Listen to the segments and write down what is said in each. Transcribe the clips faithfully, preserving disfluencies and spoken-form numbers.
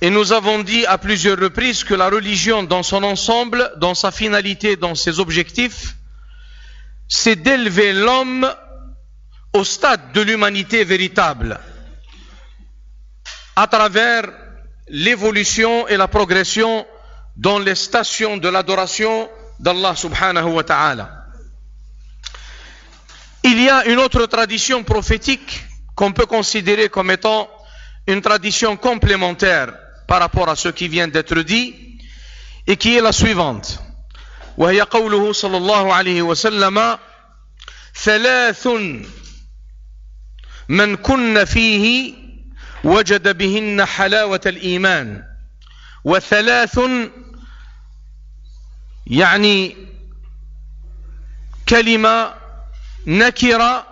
Et nous avons dit à plusieurs reprises que la religion dans son ensemble, dans sa finalité, dans ses objectifs, c'est d'élever l'homme au stade de l'humanité véritable, à travers l'évolution et la progression dans les stations de l'adoration d'Allah subhanahu wa ta'ala. Il y a une autre tradition prophétique qu'on peut considérer comme étant une tradition complémentaire par rapport à ce qui vient d'être dit et qui est la suivante. وهي قوله صلى الله عليه وسلم ثلاث من كن فيه وجد بهن حلاوة الإيمان وثلاث يعني كلمة نكرة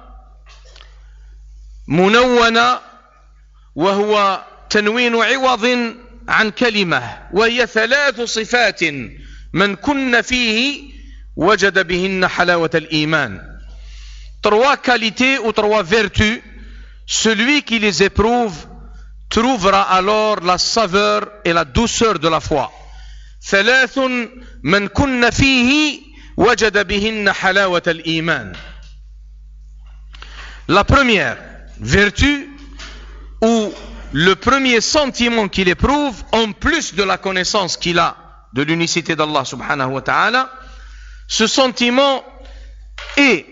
منونة وهو تنوين عوض عن كلمة وهي ثلاث صفات من كن فيه وجد بهن حلاوة الإيمان. Trois qualités ou trois vertus, celui qui les éprouve trouvera alors la saveur et la douceur de la foi. ثلاث من كن فيه وجد بهن حلاوة الإيمان. La première vertu ou le premier sentiment qu'il éprouve, en plus de la connaissance qu'il a de l'unicité d'Allah subhanahu wa ta'ala, ce sentiment est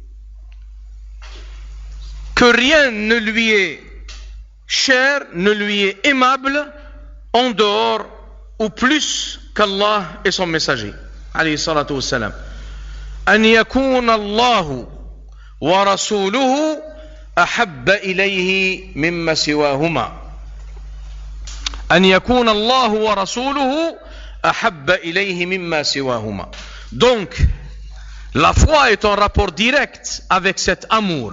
que rien ne lui est cher, ne lui est aimable en dehors ou plus qu'Allah et son messager. Alayhi salatu wassalam. An yakuna Allahu wa rasuluhu ahabba ilayhi mimma siwahuma. An yakuna Allahu wa rasuluhu ahabba ilayhi mimma siwahuma. Donc, la foi est en rapport direct avec cet amour.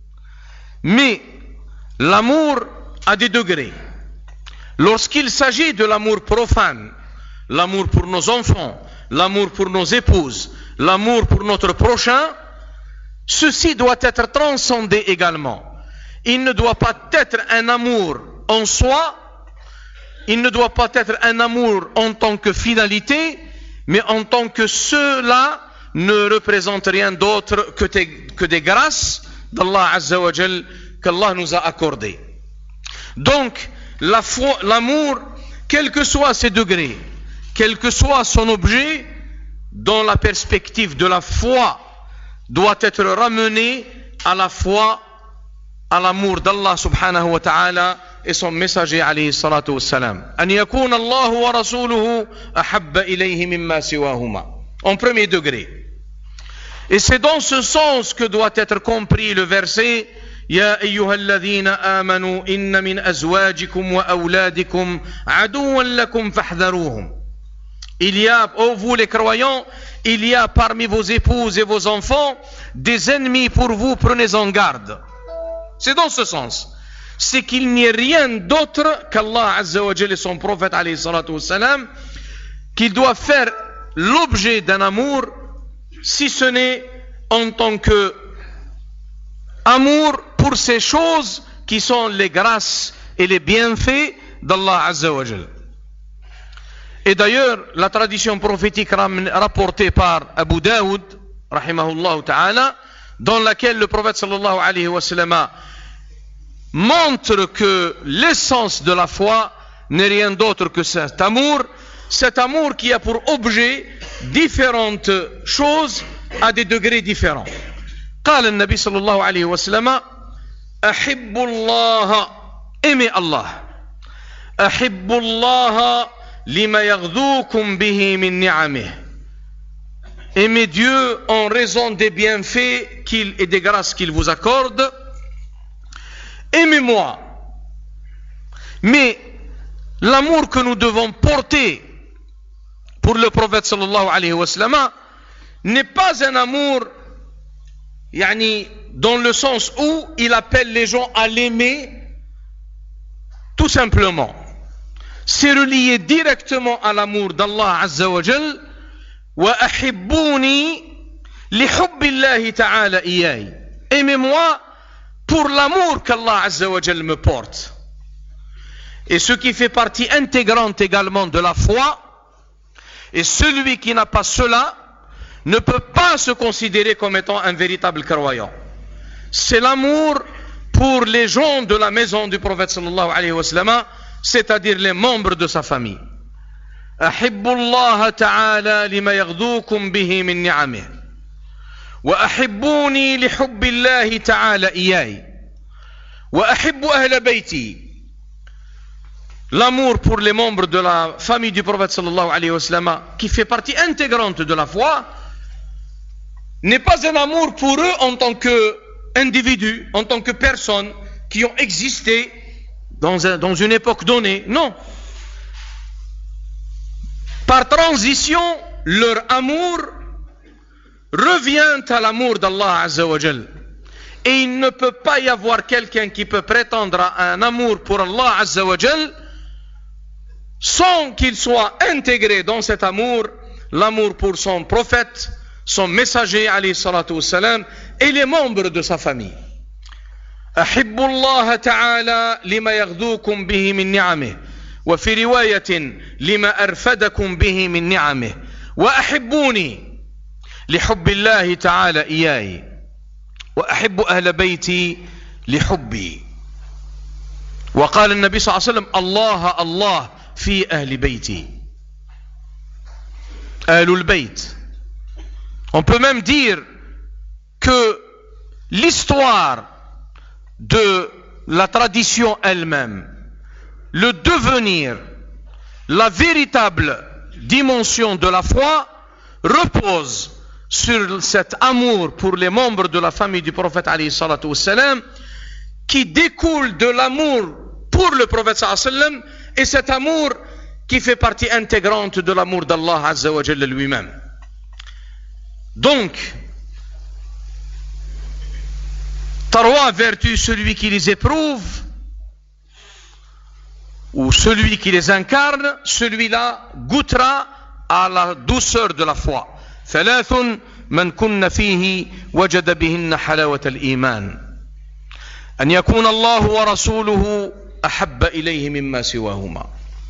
Mais l'amour a des degrés. Lorsqu'il s'agit de l'amour profane, l'amour pour nos enfants, l'amour pour nos épouses, l'amour pour notre prochain, ceci doit être transcendé également. Il ne doit pas être un amour en soi, il ne doit pas être un amour en tant que finalité, mais en tant que cela ne représente rien d'autre que des, que des grâces d'Allah Azza wa Jal qu'Allah nous a accordées. Donc, la foi, l'amour, quels que soient ses degrés, quel que soit son objet, dans la perspective de la foi, doit être ramené à la foi, à l'amour d'Allah subhanahu wa ta'ala et son messager alayhi salatu wassalam. An yakuna Allah wa rasuluhu ahabba ilayhi mimma siwahuma. En premier degré. Et c'est dans ce sens que doit être compris le verset يا أيها الذين آمنوا إن من أزواجكم وأولادكم عدوا لكم فاحذروهم. Il y a, ô vous les croyants, il y a parmi vos épouses et vos enfants des ennemis pour vous, prenez-en garde. C'est dans ce sens. C'est qu'il n'y ait rien d'autre qu'Allah Azza wa Jalla et son prophète alayhi salatu wassalam qui doit faire l'objet d'un amour, si ce n'est en tant que amour pour ces choses qui sont les grâces et les bienfaits d'Allah Azza wa Jalla. Et d'ailleurs, la tradition prophétique rapportée par Abu Daoud, rahimahullah ta'ala, dans laquelle le prophète sallallahu alayhi wa sallam montre que l'essence de la foi n'est rien d'autre que cet amour, cet amour qui a pour objet différentes choses à des degrés différents. قال النبي صلى الله عليه وسلم أحب الله aimez Allah أحب الله لما يغذوكم به من نعمه. Aimez Dieu en raison des bienfaits qu'il et des grâces qu'il vous accorde. Aimez-moi. Mais l'amour que nous devons porter pour le prophète sallallahu alayhi wa sallam n'est pas un amour yani, dans le sens où il appelle les gens à l'aimer tout simplement. C'est relié directement à l'amour d'Allah Azza wa Jal. Wa ahibbuni li hubbillahi ta'ala iyay. Aimez-moi pour l'amour qu'Allah Azza wa Jal me porte. et ce qui fait partie intégrante également de la foi, et celui qui n'a pas cela ne peut pas se considérer comme étant un véritable croyant. C'est l'amour pour les gens de la maison du prophète sallallahu alayhi wa sallam, c'est-à-dire les membres de sa famille. أحبوا الله تعالى لما يغدوكم به من نعمه وأحبوني لحب الله تعالى إياي وأحب أهل بيتي. L'amour pour les membres de la famille du prophète sallallahu alayhi wa sallam, qui fait partie intégrante de la foi, n'est pas un amour pour eux en tant qu'individus, en tant que personnes qui ont existé dans, un, dans une époque donnée. Non. Par transition, leur amour revient à l'amour d'Allah Azza wa Jal. Et il ne peut pas y avoir quelqu'un qui peut prétendre à un amour pour Allah Azza wa Jal sans qu'il soit intégré dans cet amour l'amour pour son prophète, son messager alayhi salatu wassalam, et les membres de sa famille. أحب الله تعالى لما يغدوكم به من نعمه وفي رواية لما أرفدكم به من نعمه وأحبوني لحب الله تعالى إياي وأحب أهل بيتي لحبي. وقال النبي صلى الله عليه وسلم الله الله في أهل بيتي. أهل البيت. On peut même dire que l'histoire de la tradition elle-même, le devenir, la véritable dimension de la foi repose sur cet amour pour les membres de la famille du prophète alayhi salatu wassalam, qui découle de l'amour pour le prophète sallallahu alayhi wa sallam, et cet amour qui fait partie intégrante de l'amour d'Allah Azza wa Jalla lui-même. Donc, trois vertus, celui qui les éprouve ou celui qui les incarne, celui-là goûtera à la douceur de la foi. ثلاث من كن فيه وجد بهن حلاوة الإيمان أن يكون الله ورسوله أحب إليه مما سواهما.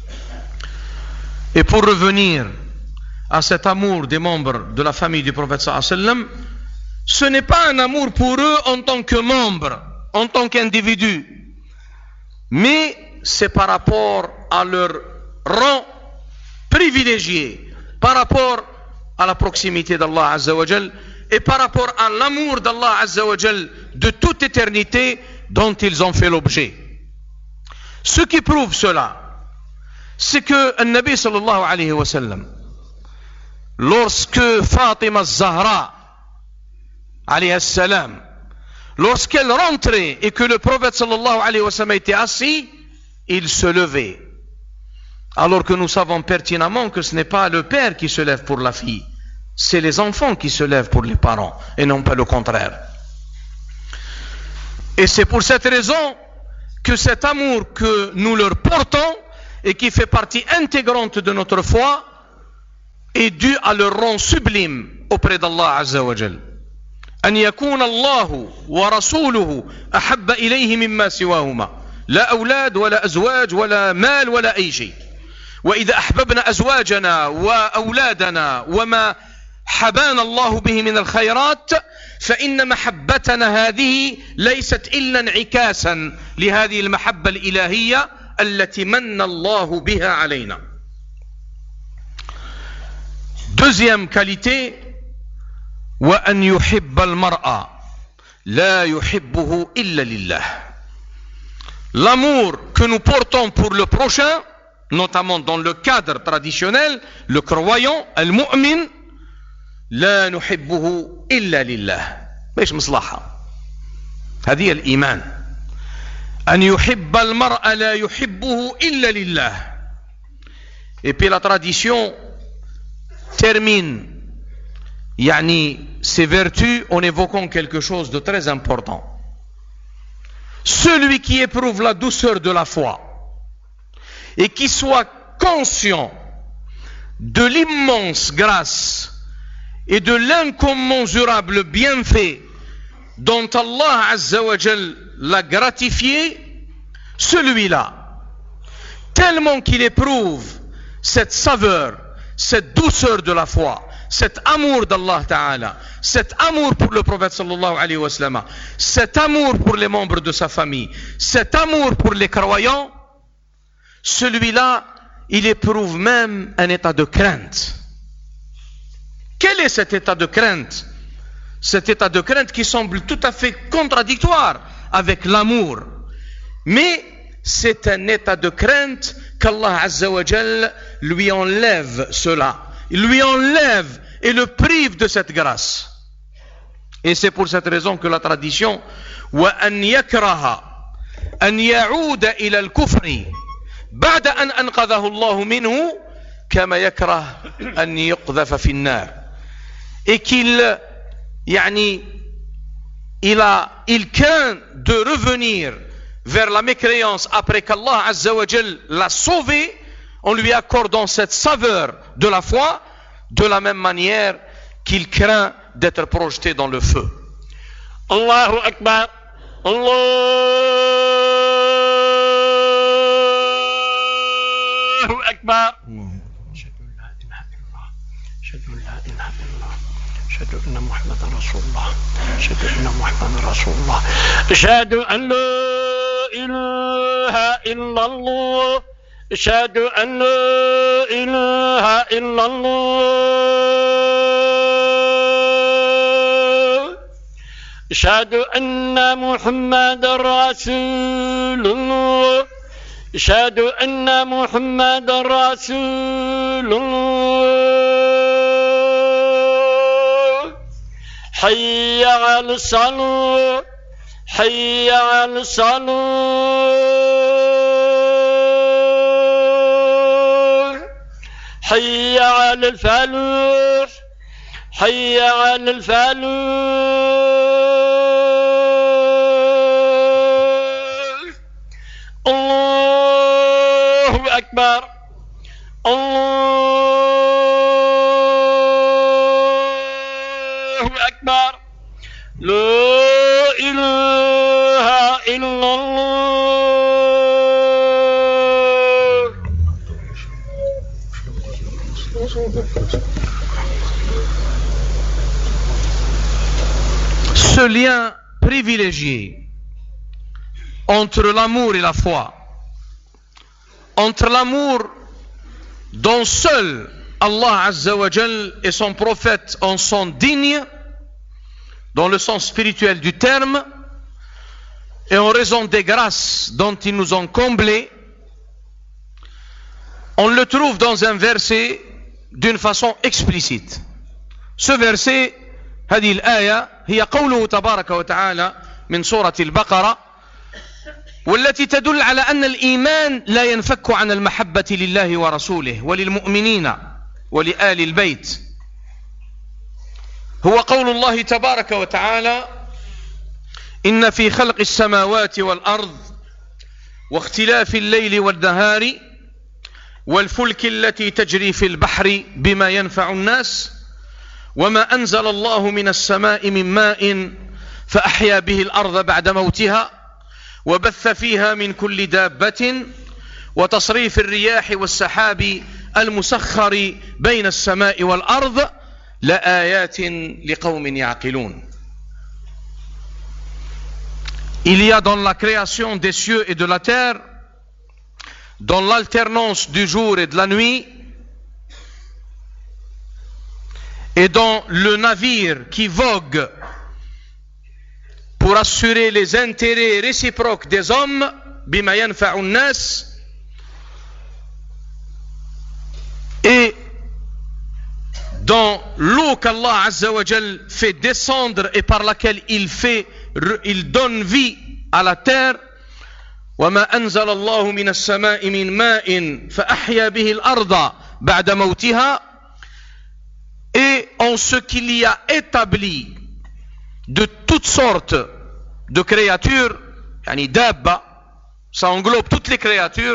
Et pour revenir à cet amour des membres de la famille du prophète sallallahu alayhi wa sallam, ce n'est pas un amour pour eux en tant que membres, en tant qu'individus, mais c'est par rapport à leur rang privilégié, par rapport à la proximité d'Allah Azza wa Jal, et par rapport à l'amour d'Allah Azza wa Jal de toute éternité dont ils ont fait l'objet. Ce qui prouve cela, c'est que le Nabi sallallahu alayhi wa sallam, lorsque Fatima Zahra alayhi salam, lorsqu'elle rentrait et que le prophète sallallahu alayhi wa sallam était assis, il se levait. Alors que nous savons pertinemment que ce n'est pas le père qui se lève pour la fille, c'est les enfants qui se lèvent pour les parents, et non pas le contraire. Et c'est pour cette raison que cet amour que nous leur portons, et qui fait partie intégrante de notre foi, est dû à leur rang sublime auprès d'Allah Azza wa Jal. أن يكون الله ورسوله أحب إليه مما سواهما لا أولاد ولا أزواج ولا مال ولا أي شيء. وإذا أحببنا أزواجنا وأولادنا وما حبانا الله به من الخيرات فإن محبتنا هذه ليست إلا انعكاسا لهذه المحبة الإلهية التي من الله بها علينا. Deuxième qualité, وأن يحب المرء لا يحبه إلا لله. L'amour que nous portons pour le prochain, notamment dans le cadre traditionnel, le croyant, al-mu'min, لا نحبه إلا لله. ليش مصلحة؟ هذه الإيمان. أن يحب المرء لا يحبه إلا لله. Et puis la tradition termine يعني ces vertus en évoquant quelque chose de très important. Celui qui éprouve la douceur de la foi et qui soit conscient de l'immense grâce et de l'incommensurable bienfait dont Allah Azza wa Jal l'a gratifié, celui-là tellement qu'il éprouve cette saveur, cette douceur de la foi, cet amour d'Allah Ta'ala, cet amour pour le prophète sallallahu alayhi wa sallam, cet amour pour les membres de sa famille, cet amour pour les croyants, celui-là, il éprouve même un état de crainte. Quel est cet état de crainte? Cet état de crainte qui semble tout à fait contradictoire avec l'amour. Mais c'est un état de crainte qu'Allah Azza wa Jal lui enlève cela. Il lui enlève et le prive de cette grâce. Et c'est pour cette raison que la tradition وَأَنْ يَكْرَهَ أَنْ يَعُودَ إِلَى الْكُفْرِ بعد أن أنقذه الله منه كما يكره أن يقذف في النار. Et qu'il يعني, il, a, il craint de revenir vers la mécréance après qu'Allah Azza wa Jal l'a sauvé en lui accordant cette saveur de la foi, de la même manière qu'il craint d'être projeté dans le feu. Allahu Akbar. Allahu Akbar. أشهد أن محمدا رسول الله أشهد أن محمدا رسول الله أشهد أن لا إله إلا الله أشهد أن لا إله إلا الله أشهد أن محمدا رسول الله أشهد أن محمدا رسول الله حي على الصلاة حي على الصلاة حي على الفلاح حي على الفلاح الله أكبر الله أكبر لا إله إلا الله. Ce lien privilégié entre l'amour et la foi, entre l'amour dont seul Allah Azza wa Jal et son prophète en sont dignes, dans le sens spirituel du terme, et en raison des grâces dont ils nous ont comblés, on le trouve dans un verset d'une façon explicite. Ce verset, هذه الآية هي قوله تبارك وتعالى من سورة البقرة، والتي تدل على أن الإيمان لا ينفك عن المحبة لله ورسوله وللمؤمنين ولآل البيت. هو قول الله تبارك وتعالى: إن في خلق السماوات والأرض واختلاف الليل والنهار والفلك التي تجري في البحر بما ينفع الناس وما أنزل الله من السماء من ماء فأحيا به الأرض بعد موتها وبث فيها من كل دابة وتصريف الرياح والسحاب المسخر بين السماء والأرض لآيات لقوم يعقلون. Il y a dans la création des cieux et de la terre, dans l'alternance du jour et de la nuit, et dans le navire qui vogue pour assurer les intérêts réciproques des hommes, bima yanfa'u nas, et dans l'eau qu'Allah Azza wa Jal fait descendre et par laquelle il fait, il donne vie à la terre. وما أنزل الله من السماء من ماء فأحيا به الأرض بعد موتها. Et en ce qu'il y a établi de toutes sortes de créatures, yani dabba, ça englobe toutes les créatures.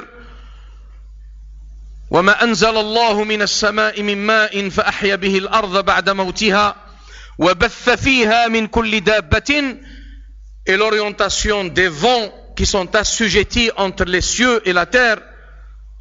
وما أنزل الله من السماء من ماء فأحيا به الأرض بعد موتها وبث فيها من كل دابة. Et l'orientation des vents qui sont assujettis entre les cieux et la terre,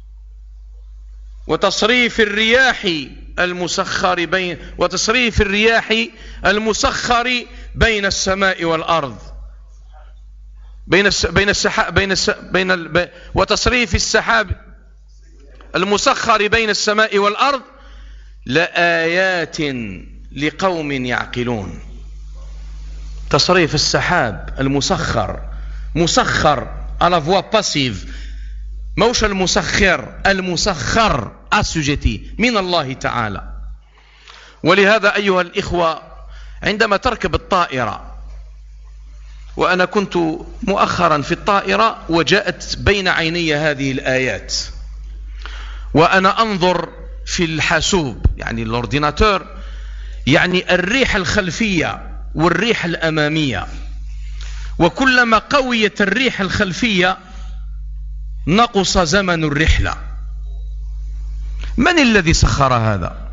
وتصريف الرياح المسخر بين وتصريف الرياح المسخر بين السماء والأرض بين الس... بين السحاب بين الس... بين ال... وتصريف السحاب المسخر بين السماء والأرض لآيات لقوم يعقلون. تصريف السحاب المسخر، مسخر على فوا باسيف، موش المسخر، المسخر أسجتي من الله تعالى. ولهذا أيها الإخوة عندما تركب الطائرة، وأنا كنت مؤخرا في الطائرة وجاءت بين عيني هذه الآيات وأنا أنظر في الحاسوب يعني الأورديناتور، يعني الريح الخلفية والريح الأمامية، وكلما قويت الريح الخلفية نقص زمن الرحلة. من الذي سخر هذا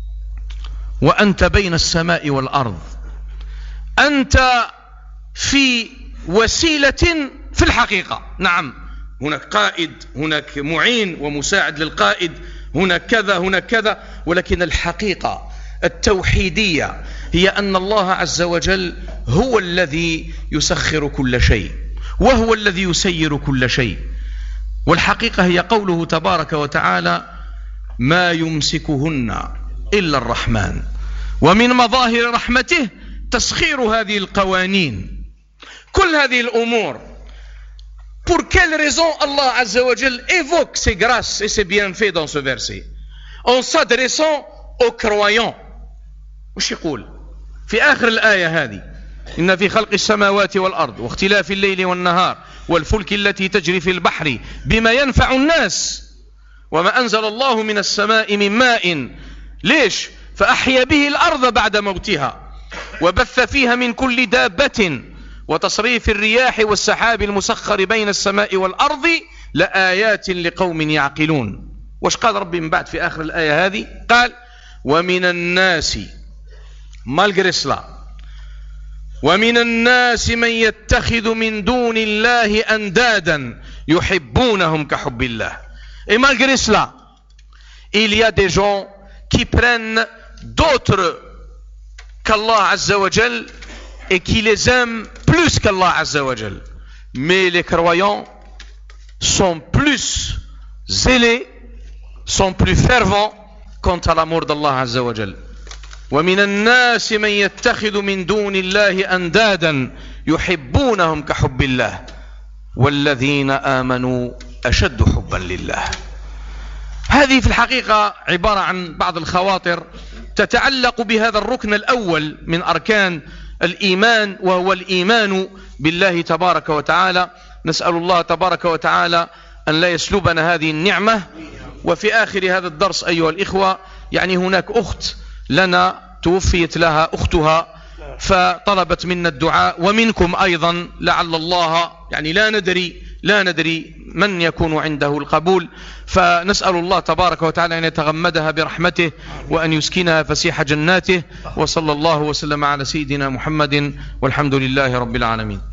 وأنت بين السماء والأرض؟ أنت في وسيلة في الحقيقة، نعم هناك قائد، هناك معين ومساعد للقائد، هناك كذا هناك كذا، ولكن الحقيقة التوحيدية هي أن الله عز وجل هو الذي يسخر كل شيء وهو الذي يسير كل شيء. والحقيقة هي قوله تبارك وتعالى: ما يمسكهن إلا الرحمن، ومن مظاهر رحمته تسخير هذه القوانين. كل هذه الأمور pour quelle raison Allah Azza wa Jal évoque ses grâces et ses bienfaits dans ce verset en s'adressant aux croyants. وش يقول في آخر الآية هذه؟ إن في خلق السماوات والأرض واختلاف الليل والنهار والفلك التي تجري في البحر بما ينفع الناس وما أنزل الله من السماء من ماء ليش فأحيا به الأرض بعد موتها وبث فيها من كل دابة وتصريف الرياح والسحاب المسخر بين السماء والأرض لآيات لقوم يعقلون. وش قال ربي من بعد في آخر الآية هذه؟ قال: ومن الناس malgré cela ومن الناس من يتخذ من دون الله أندادا يحبونهم كحب الله. Et malgré cela, il y a des gens qui prennent d'autres qu'Allah Azza wa Jal et qui les aiment plus qu'Allah Azza wa Jal. Mais les croyants sont plus zélés, sont plus fervents quant à l'amour d'Allah Azza wa Jal. ومن الناس من يتخذ من دون الله أندادا يحبونهم كحب الله والذين آمنوا أشد حبا لله. هذه في الحقيقة عبارة عن بعض الخواطر تتعلق بهذا الركن الأول من أركان الإيمان، وهو الإيمان بالله تبارك وتعالى. نسأل الله تبارك وتعالى أن لا يسلبنا هذه النعمة. وفي آخر هذا الدرس أيها الإخوة، يعني هناك أخت لنا توفيت لها أختها فطلبت منا الدعاء ومنكم أيضا، لعل الله يعني لا ندري لا ندري من يكون عنده القبول، فنسأل الله تبارك وتعالى أن يتغمدها برحمته وأن يسكنها فسيح جناته. وصلى الله وسلم على سيدنا محمد والحمد لله رب العالمين.